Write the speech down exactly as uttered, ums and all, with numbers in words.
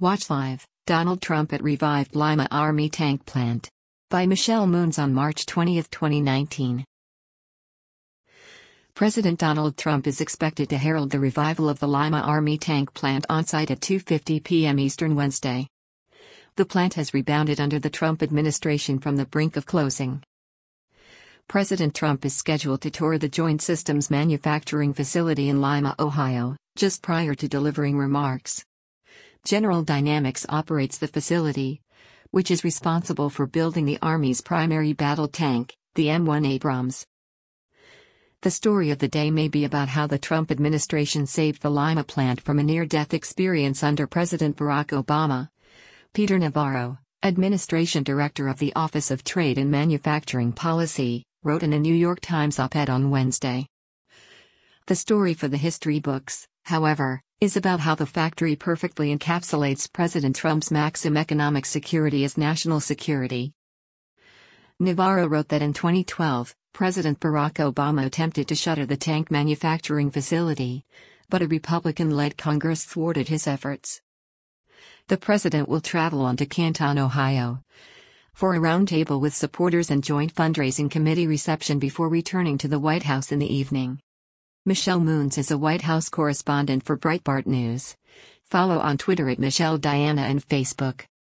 Watch live, Donald Trump at revived Lima Army tank plant. By Michelle Moons on March twentieth, twenty nineteen. President Donald Trump is expected to herald the revival of the Lima Army tank plant on-site at two fifty p m Eastern Wednesday. The plant has rebounded under the Trump administration from the brink of closing. President Trump is scheduled to tour the Joint Systems manufacturing facility in Lima, Ohio, just prior to delivering remarks. General Dynamics operates the facility, which is responsible for building the Army's primary battle tank, the M one Abrams. The story of the day may be about how the Trump administration saved the Lima plant from a near-death experience under President Barack Obama. Peter Navarro, Administration Director of the Office of Trade and Manufacturing Policy, wrote in a New York Times op-ed on Wednesday. The story for the history books, however, is about how the factory perfectly encapsulates President Trump's maxim economic security as national security. Navarro wrote that in twenty twelve, President Barack Obama attempted to shutter the tank manufacturing facility, but a Republican-led Congress thwarted his efforts. The president will travel on to Canton, Ohio, for a roundtable with supporters and joint fundraising committee reception before returning to the White House in the evening. Michelle Moons is a White House correspondent for Breitbart News. Follow on Twitter at Michelle Diana and Facebook.